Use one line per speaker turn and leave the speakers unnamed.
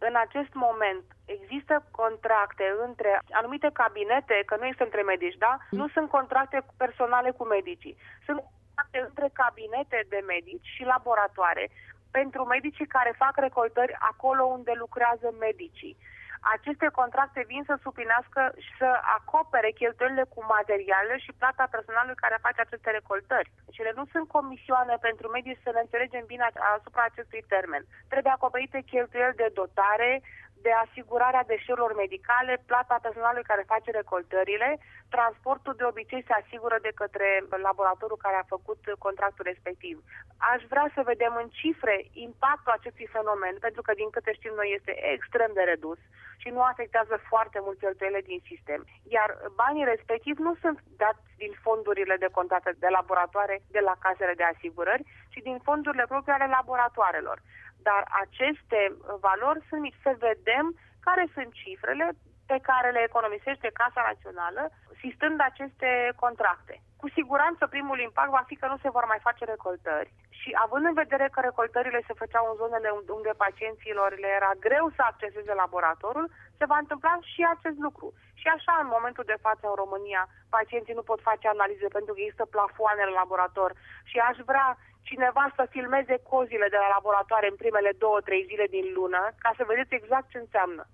În acest moment există contracte între anumite cabinete, că nu este între medici, da? Nu sunt contracte personale cu medicii. Sunt contracte între cabinete de medici și laboratoare pentru medicii care fac recoltări acolo unde lucrează medicii. Aceste contracte vin să suplinească și să acopere cheltuielile cu materiale și plata personalului care face aceste recoltări. Deci ele nu sunt comisioane pentru medici, să ne înțelegem bine asupra acestui termen. Trebuie acoperite cheltuieli de dotare, de asigurarea deșeurilor medicale, plata personalului care face recoltările, transportul de obicei se asigură de către laboratorul care a făcut contractul respectiv. Aș vrea să vedem în cifre impactul acestui fenomen, pentru că din câte știm noi este extrem de redus și nu afectează foarte mult cheltuielile din sistem. Iar banii respectivi nu sunt dați din fondurile de contracte de laboratoare de la casele de asigurări, ci din fondurile proprii ale laboratoarelor. Dar aceste valori sunt mici. Să vedem care sunt cifrele pe care le economisește Casa Națională sistând aceste contracte. Cu siguranță primul impact va fi că nu se vor mai face recoltări și având în vedere că recoltările se făceau în zonele unde pacienților le era greu să acceseze laboratorul, se va întâmpla și acest lucru. Și așa, în momentul de față în România, pacienții nu pot face analize pentru că există plafoane în laborator și aș vrea cineva să filmeze cozile de la laboratoare în primele 2-3 zile din lună ca să vedeți exact ce înseamnă.